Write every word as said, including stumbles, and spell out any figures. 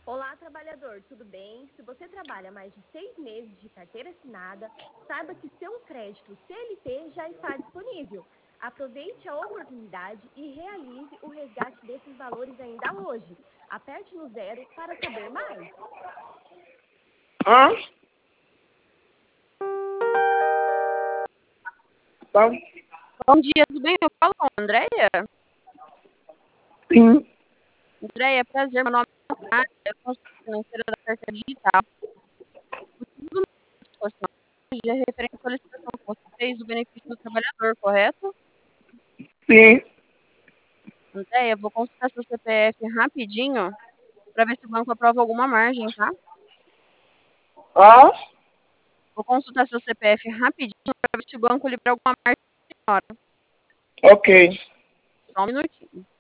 Olá, trabalhador, tudo bem? Se você trabalha mais de seis meses de carteira assinada, saiba que seu crédito C L T já está disponível. Aproveite a oportunidade e realize o resgate desses valores ainda hoje. Aperte no zero para saber mais. Hã? Bom, Bom dia, tudo bem? Eu falo com a Andréia. sim. Andréia, prazer, meu nome é Natália, eu sou financeira da Carta Digital. O motivo do meu discurso hoje é referente à solicitação que você fez do benefício do trabalhador, correto? Sim. Andréia, vou consultar seu C P F rapidinho para ver se o banco aprova alguma margem, tá? Hã? Vou consultar seu C P F rapidinho para ver se o banco libera alguma margem pra senhora. Ok. Só um minutinho.